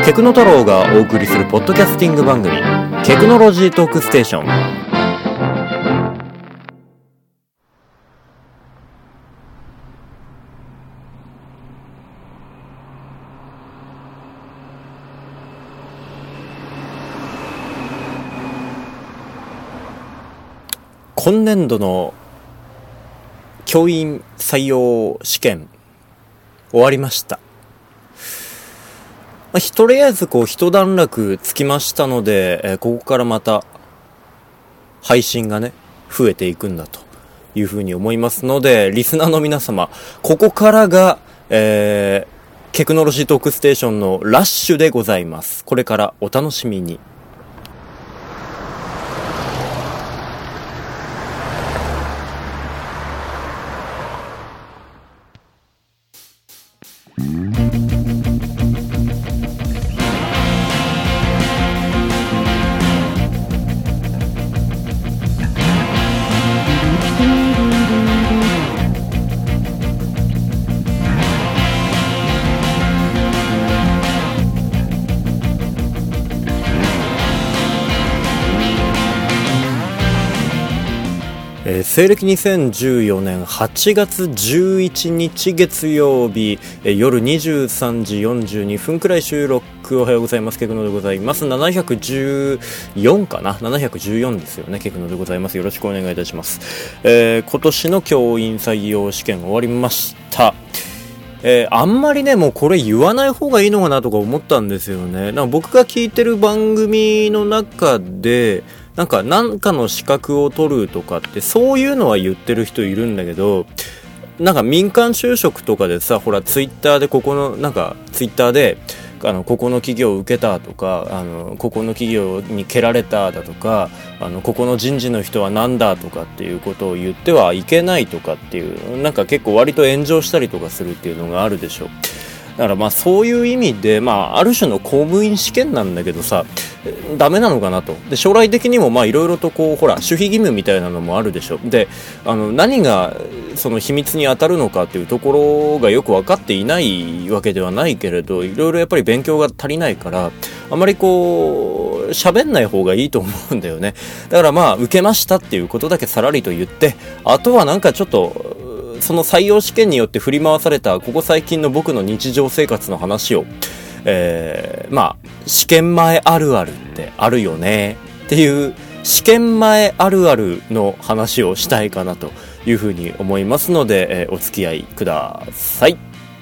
テクノ太郎がお送りするポッドキャスティング番組テクノロジートークステーション。今年度の教員採用試験終わりました。とりあえず一段落つきましたので、ここからまた配信がね増えていくんだというふうに思いますので、リスナーの皆様、ここからが、テクノロジートークステーションのラッシュでございます。これからお楽しみに。西暦2014年8月11日月曜日、夜23時42分くらい収録。おはようございます。ケクノでございます。714かな、714ですよね。ケクノでございます。よろしくお願いいたします。今年の教員採用試験終わりました。あんまりねもうこれ言わない方がいいのかなとか思ったんですよね。僕が聞いてる番組の中でなんかの資格を取るとかってそういうのは言ってる人いるんだけど、なんか民間就職とかでさ、ほらツイッターでここの企業を受けたとか、ここの企業に蹴られただとか、ここの人事の人はなんだとかっていうことを言ってはいけないとかっていう、なんか結構割と炎上したりとかするっていうのがあるでしょ。だからそういう意味である種の公務員試験なんだけどさ、ダメなのかなと。で将来的にもいろいろとほら守秘義務みたいなのもあるでしょ。で何がその秘密に当たるのかっていうところがよく分かっていないわけではないけれど、いろいろやっぱり勉強が足りないからあまり喋んない方がいいと思うんだよね。だから受けましたっていうことだけさらりと言って、あとはなんかちょっとその採用試験によって振り回されたここ最近の僕の日常生活の話を、試験前あるあるってあるよねっていう試験前あるあるの話をしたいかなというふうに思いますので、お付き合いください。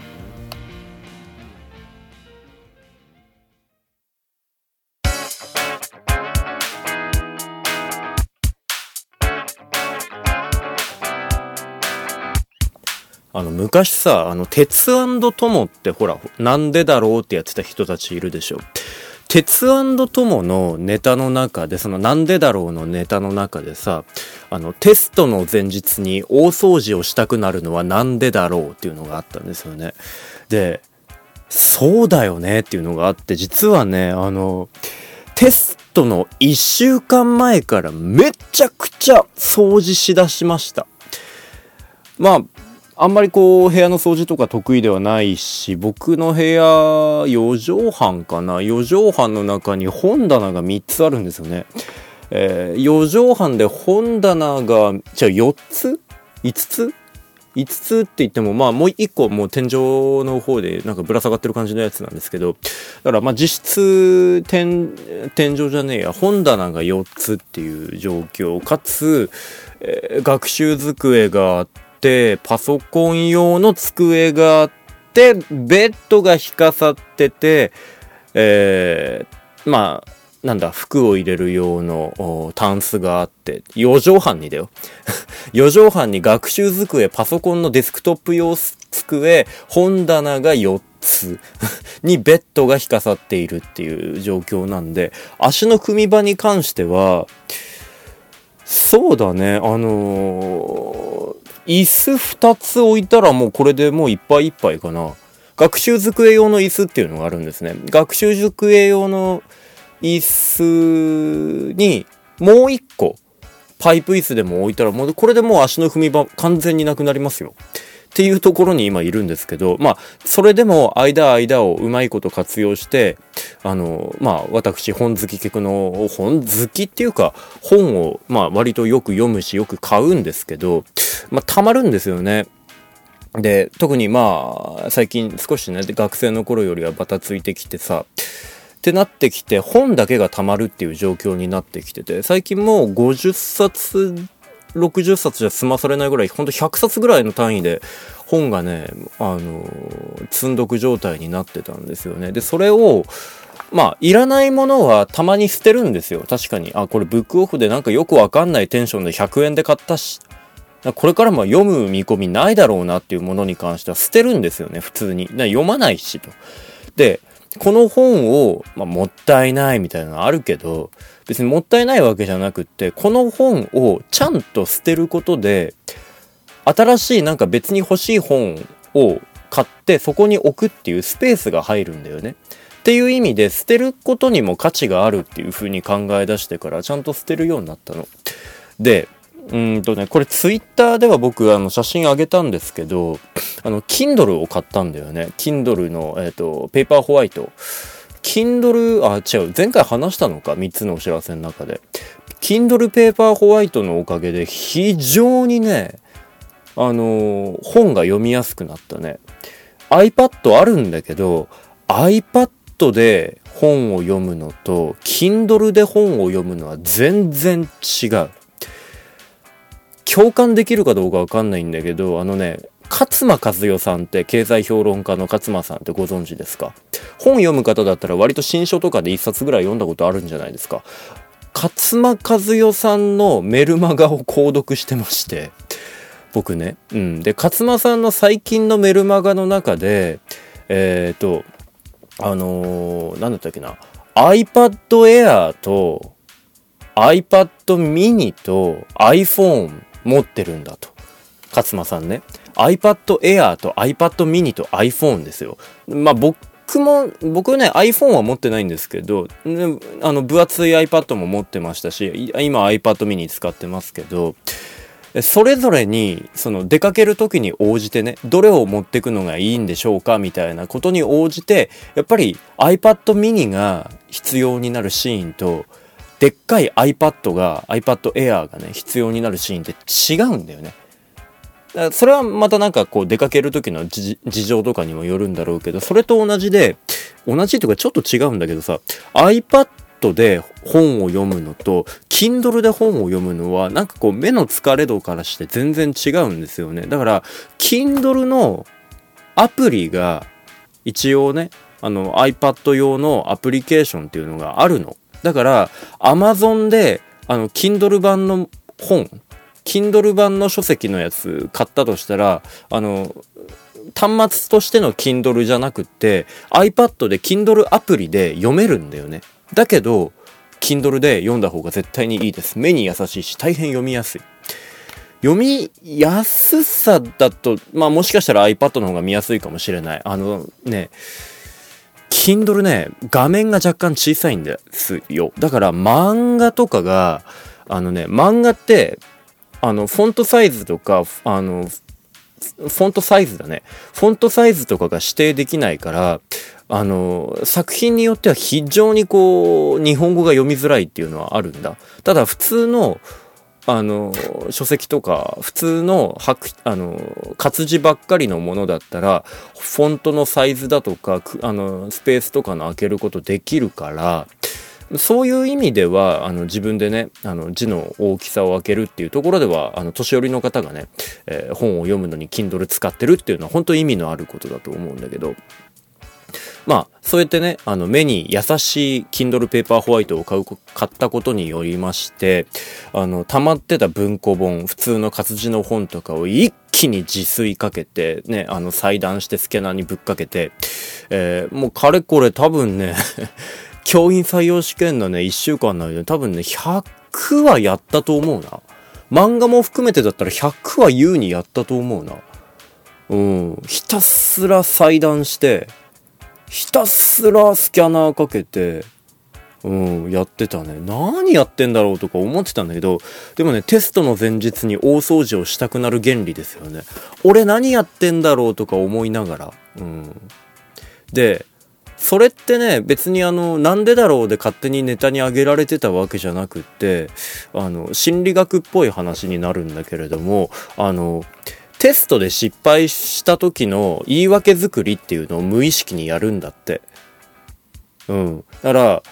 昔さ、鉄&トモってほら、なんでだろうってやってた人たちいるでしょ。鉄&トモのネタの中で、そのなんでだろうのネタの中でさ、テストの前日に大掃除をしたくなるのはなんでだろうっていうのがあったんですよね。で、そうだよねっていうのがあって、実はね、テストの1週間前からめちゃくちゃ掃除しだしました。あんまり部屋の掃除とか得意ではないし、僕の部屋4畳半かな、4畳半の中に本棚が3つあるんですよね。4畳半で本棚が4つ ?5 つ5つって言ってももう1個もう天井の方でなんかぶら下がってる感じのやつなんですけど、だから実質天井じゃねえや、本棚が4つっていう状況かつ、学習机があってパソコン用の机があってベッドが引かさってて、服を入れる用のタンスがあって、4畳半にだよ4畳半に学習机、パソコンのデスクトップ用机、本棚が4つにベッドが引かさっているっていう状況なんで、足の踏み場に関してはそうだね、椅子2つ置いたらもうこれでもういっぱいいっぱいかな。学習机用の椅子っていうのがあるんですね。学習机用の椅子にもう1個パイプ椅子でも置いたらもうこれでもう足の踏み場完全になくなりますよ。 っていうところに今いるんですけど、まあ、それでも間をうまいこと活用して、まあ、私、本好きっていうか、本を、まあ、割とよく読むし、よく買うんですけど、まあ、たまるんですよね。で、特にまあ、最近少しね、学生の頃よりはバタついてきてさ、ってなってきて、本だけがたまるっていう状況になってきてて、最近もう50冊、60冊じゃ済まされないぐらい、ほんと100冊ぐらいの単位で本がね、積んどく状態になってたんですよね。で、それを、まあ、いらないものはたまに捨てるんですよ。確かに。これブックオフでなんかよくわかんないテンションで100円で買ったし、これからも読む見込みないだろうなっていうものに関しては捨てるんですよね、普通に。読まないしと。で、この本を、まあ、もったいないみたいなのあるけど、別にもったいないわけじゃなくって、この本をちゃんと捨てることで、新しいなんか別に欲しい本を買ってそこに置くっていうスペースが入るんだよね。っていう意味で捨てることにも価値があるっていう風に考え出してからちゃんと捨てるようになったの。で、これツイッターでは僕写真あげたんですけど、Kindle を買ったんだよね。Kindle の、ペーパーホワイト。Kindle、違う。前回話したのか ?3 つのお知らせの中で。Kindle ペーパーホワイトのおかげで非常にね、本が読みやすくなったね。iPad あるんだけど、iPad で本を読むのと、Kindle で本を読むのは全然違う。共感できるかどうかわかんないんだけど、勝間和代さんって経済評論家の勝間さんってご存知ですか？本読む方だったら割と新書とかで一冊ぐらい読んだことあるんじゃないですか。勝間和代さんのメルマガを購読してまして、僕ね。で、勝間さんの最近のメルマガの中で、なんだったっけな、iPad Air と iPad mini と iPhone 持ってるんだと。勝間さんね。iPad Air と iPad mini と iPhone ですよ。まあ僕ね iPhone は持ってないんですけど、分厚い iPad も持ってましたし、今 iPad mini 使ってますけど、それぞれに出かける時に応じてね、どれを持ってくのがいいんでしょうかみたいなことに応じて、やっぱり iPad mini が必要になるシーンと、でっかい iPad Air がね必要になるシーンって違うんだよね。だからそれはまたなんかこう出かける時の事情とかにもよるんだろうけど、それと同じというかちょっと違うんだけどさ、 iPad で本を読むのと Kindle で本を読むのはなんかこう目の疲れ度からして全然違うんですよね。だから Kindle のアプリが一応ねiPad 用のアプリケーションっていうのがあるの。だから Amazon でKindle 版の本、Kindle 版の書籍のやつ買ったとしたら、端末としての Kindle じゃなくって iPad で Kindle アプリで読めるんだよね。だけど Kindle で読んだ方が絶対にいいです。目に優しいし大変読みやすい。読みやすさだとまあもしかしたら iPad の方が見やすいかもしれない。Kindle ね、画面が若干小さいんですよ。だから漫画とかが、漫画って、フォントサイズとか、フォントサイズだね。フォントサイズとかが指定できないから、作品によっては非常にこう、日本語が読みづらいっていうのはあるんだ。ただ普通の、書籍とか普通の活字ばっかりのものだったらフォントのサイズだとかスペースとかの開けることできるから、そういう意味では自分でね字の大きさを開けるっていうところでは年寄りの方がね、本を読むのに Kindle 使ってるっていうのは本当に意味のあることだと思うんだけど、まあそうやってね目に優しい Kindle ペーパーホワイトを買ったことによりまして溜まってた文庫本、普通の活字の本とかを一気に自炊かけてね裁断してスキャナーにぶっかけて、もうかれこれ多分ね教員採用試験のね1週間の間で多分ね100はやったと思うな。漫画も含めてだったら100は優にやったと思うな。ひたすら裁断してひたすらスキャナーかけてやってたね。何やってんだろうとか思ってたんだけど、でもね、テストの前日に大掃除をしたくなる原理ですよね。俺何やってんだろうとか思いながら。で、それってね、別になんでだろうで勝手にネタに挙げられてたわけじゃなくって、心理学っぽい話になるんだけれども、テストで失敗した時の言い訳作りっていうのを無意識にやるんだって。だから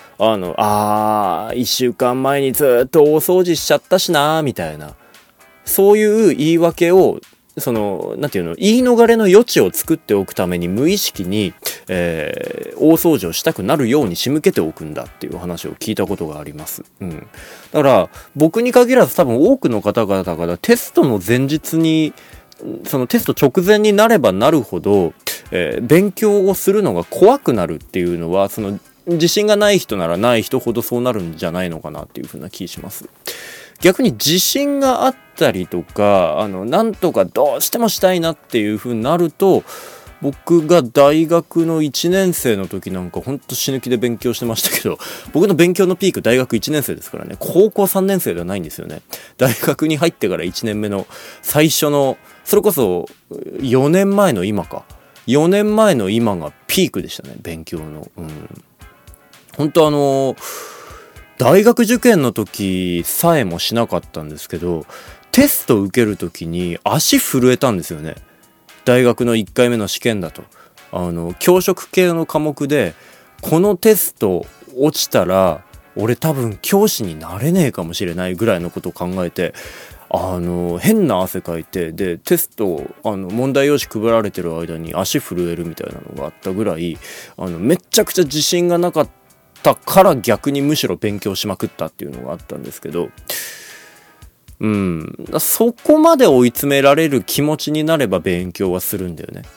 、1週間前にずっと大掃除しちゃったしなみたいな、そういう言い訳を、なんていうの、言い逃れの余地を作っておくために無意識に、大掃除をしたくなるように仕向けておくんだっていう話を聞いたことがあります。だから僕に限らず多分多くの方々がテストの前日に、そのテスト直前になればなるほど、勉強をするのが怖くなるっていうのは、自信がない人ならない人ほどそうなるんじゃないのかなっていうふうな気します。逆に自信があったりとか、なんとかどうしてもしたいなっていうふうになると、僕が大学の1年生の時なんかほんと死ぬ気で勉強してましたけど、僕の勉強のピーク大学1年生ですからね。高校3年生ではないんですよね。大学に入ってから1年目の最初の、それこそ4年前の今か。4年前の今がピークでしたね、勉強の。本当大学受験の時さえもしなかったんですけど、テスト受ける時に足震えたんですよね。大学の1回目の試験だと。教職系の科目で、このテスト落ちたら、俺多分教師になれねえかもしれないぐらいのことを考えて、変な汗かいて、で、テスト、問題用紙配られてる間に足震えるみたいなのがあったぐらい、めっちゃくちゃ自信がなかったから逆にむしろ勉強しまくったっていうのがあったんですけど、そこまで追い詰められる気持ちになれば勉強はするんだよね。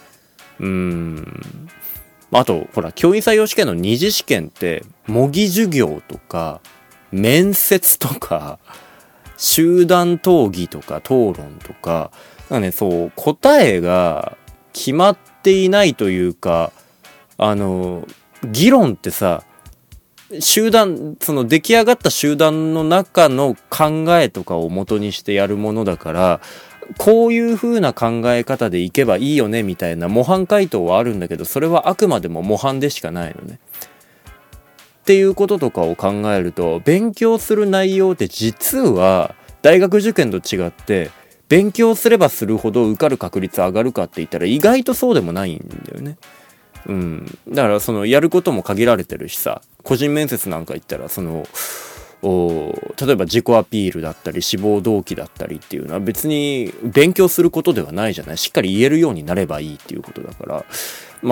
あと、ほら、教員採用試験の二次試験って、模擬授業とか、面接とか、集団討議とか討論とか、答えが決まっていないというか、議論ってさ、出来上がった集団の中の考えとかを元にしてやるものだから、こういう風な考え方でいけばいいよねみたいな模範回答はあるんだけど、それはあくまでも模範でしかないのね。っていうこととかを考えると、勉強する内容って実は大学受験と違って、勉強すればするほど受かる確率上がるかって言ったら意外とそうでもないんだよね。だからやることも限られてるしさ、個人面接なんか行ったら例えば自己アピールだったり志望動機だったりっていうのは別に勉強することではないじゃない。しっかり言えるようになればいいっていうことだから、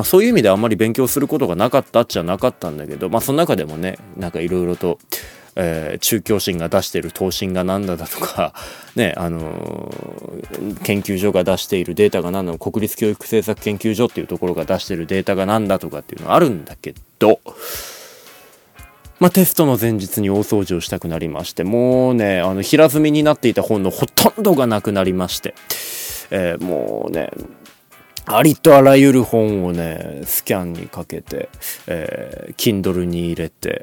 そういう意味であんまり勉強することがなかったっちゃなかったんだけど、その中でもね、なんかいろいろと中教審が出している答申がなんだとかね、研究所が出しているデータがなんだ、国立教育政策研究所っていうところが出しているデータがなんだとかっていうのはあるんだけど、テストの前日に大掃除をしたくなりまして、もうね、平積みになっていた本のほとんどがなくなりまして、もうね、ありとあらゆる本をね、スキャンにかけて、Kindle に入れて、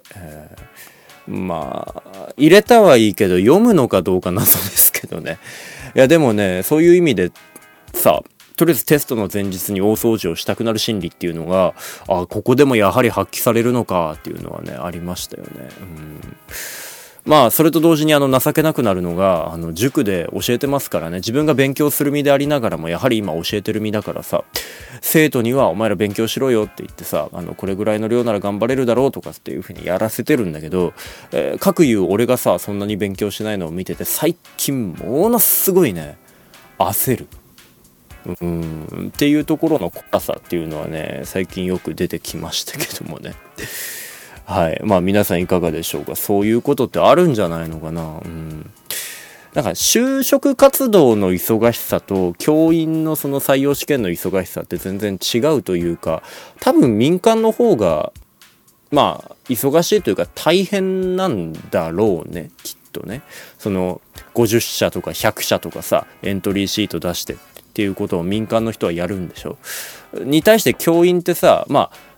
入れたはいいけど読むのかどうか謎ですけどね。いやでもね、そういう意味でさ、とりあえずテストの前日に大掃除をしたくなる心理っていうのが、ここでもやはり発揮されるのかっていうのはね、ありましたよね。それと同時に情けなくなるのが、塾で教えてますからね、自分が勉強する身でありながらもやはり今教えてる身だからさ、生徒にはお前ら勉強しろよって言ってさ、これぐらいの量なら頑張れるだろうとかっていう風にやらせてるんだけど、各言う俺がさ、そんなに勉強しないのを見てて最近ものすごいね、焦る。っていうところの怖さっていうのはね、最近よく出てきましたけどもね。はい。皆さんいかがでしょうか。そういうことってあるんじゃないのかな。なんか就職活動の忙しさと教員のその採用試験の忙しさって全然違うというか、多分民間の方が忙しいというか大変なんだろうね、きっとね。50社とか100社とかさ、エントリーシート出してっていうことを民間の人はやるんでしょ。に対して教員ってさ、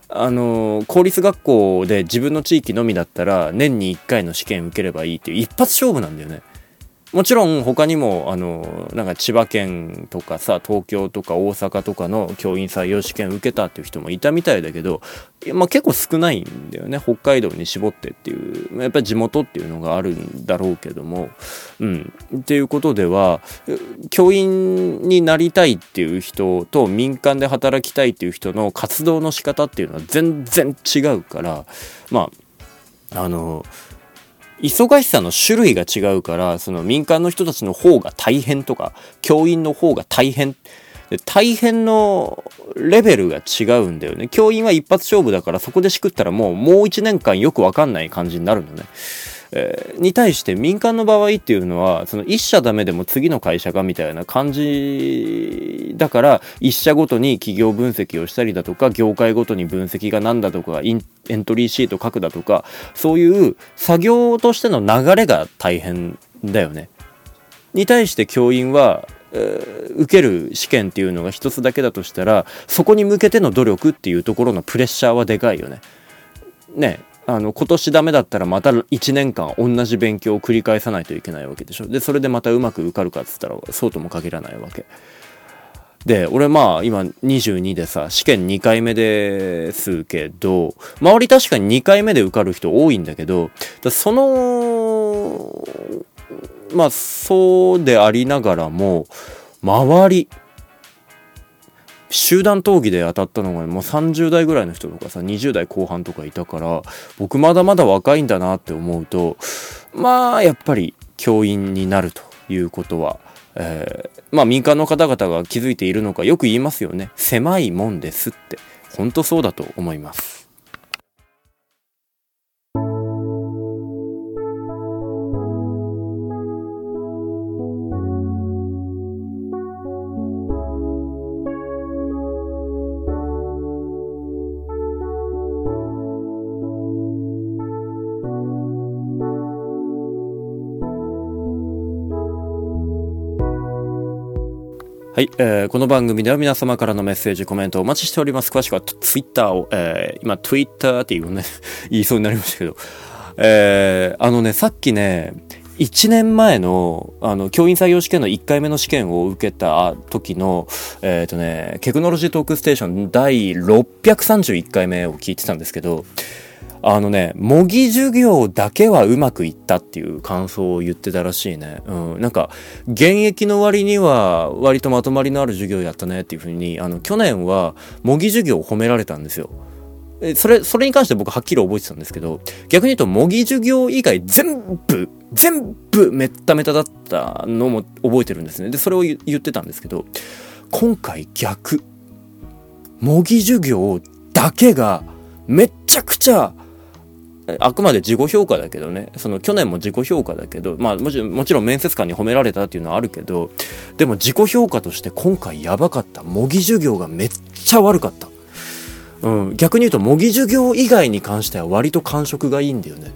公立学校で自分の地域のみだったら年に1回の試験受ければいいっていう一発勝負なんだよね。もちろん他にもなんか千葉県とかさ、東京とか大阪とかの教員採用試験受けたっていう人もいたみたいだけど、まあ結構少ないんだよね。北海道に絞ってっていう、やっぱり地元っていうのがあるんだろうけども、っていうことでは、教員になりたいっていう人と民間で働きたいっていう人の活動の仕方っていうのは全然違うから、まあ忙しさの種類が違うから、その民間の人たちの方が大変とか、教員の方が大変。大変のレベルが違うんだよね。教員は一発勝負だから、そこでしくったらもう1年間よくわかんない感じになるのね。に対して民間の場合っていうのは、その一社ダメでも次の会社がみたいな感じだから、一社ごとに企業分析をしたりだとか、業界ごとに分析がなんだとか、エントリーシート書くだとか、そういう作業としての流れが大変だよね。に対して教員は、受ける試験っていうのが一つだけだとしたら、そこに向けての努力っていうところのプレッシャーはでかいよね。ね。今年ダメだったらまた1年間同じ勉強を繰り返さないといけないわけでしょ。で、それでまたうまく受かるかっつったらそうとも限らないわけ。で、俺まあ今22でさ、試験2回目ですけど、周り確かに2回目で受かる人多いんだけど、まあそうでありながらも、周り、集団討議で当たったのがもう30代ぐらいの人とかさ、20代後半とかいたから、僕まだまだ若いんだなって思うと、まあやっぱり教員になるということは、まあ民間の方々が気づいているのかよく言いますよね。狭いもんですって。本当そうだと思います。はい、この番組では皆様からのメッセージ、コメントをお待ちしております。詳しくはツイッターを、今ツイッターって言いそうになりましたけど、さっきね、1年前の、教員採用試験の1回目の試験を受けた時の、テクノロジートークステーション第631回目を聞いてたんですけど、模擬授業だけはうまくいったっていう感想を言ってたらしいね。なんか、現役の割には割とまとまりのある授業やったねっていう風に、去年は模擬授業を褒められたんですよ。それに関して僕はっきり覚えてたんですけど、逆に言うと模擬授業以外全部めっためただったのも覚えてるんですね。で、それを言ってたんですけど、今回逆。模擬授業だけがめっちゃくちゃ、あくまで自己評価だけどね、去年も自己評価だけど、まあもちろん面接官に褒められたっていうのはあるけど、でも自己評価として今回やばかった。模擬授業がめっちゃ悪かった。逆に言うと模擬授業以外に関しては割と感触がいいんだよね。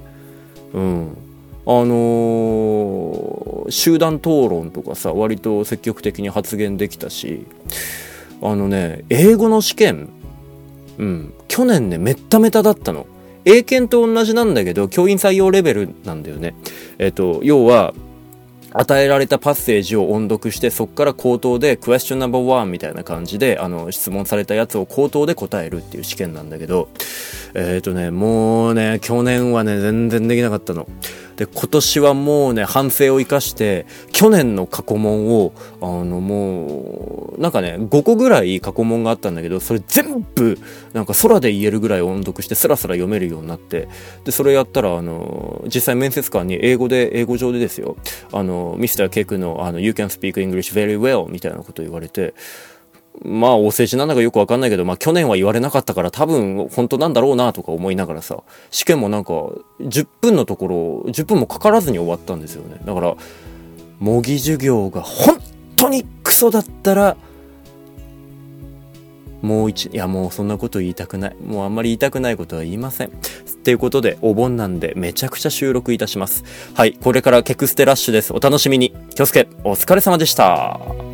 集団討論とかさ、割と積極的に発言できたし、英語の試験、去年ね、めっためただったの。英検と同じなんだけど、教員採用レベルなんだよね。要は、与えられたパッセージを音読して、そこから口頭で question number 1みたいな感じで、質問されたやつを口頭で答えるっていう試験なんだけど、もうね、去年はね、全然できなかったの。で、今年はもうね、反省を生かして、去年の過去問を、もう、なんかね、5個ぐらい過去問があったんだけど、それ全部、なんか空で言えるぐらい音読して、スラスラ読めるようになって、で、それやったら、実際面接官に英語上でですよ、ミスターケクの、You can speak English very well みたいなこと言われて、まあ、お世辞なんだかよくわかんないけど、まあ、去年は言われなかったから多分本当なんだろうなとか思いながらさ、試験もなんか10分のところ、10分もかからずに終わったんですよね。だから、模擬授業が本当にクソだったら、もうそんなこと言いたくない。もうあんまり言いたくないことは言いません。っていうことで、お盆なんでめちゃくちゃ収録いたします。はい、これからケクステラッシュです。お楽しみに。気をつけ、お疲れ様でした。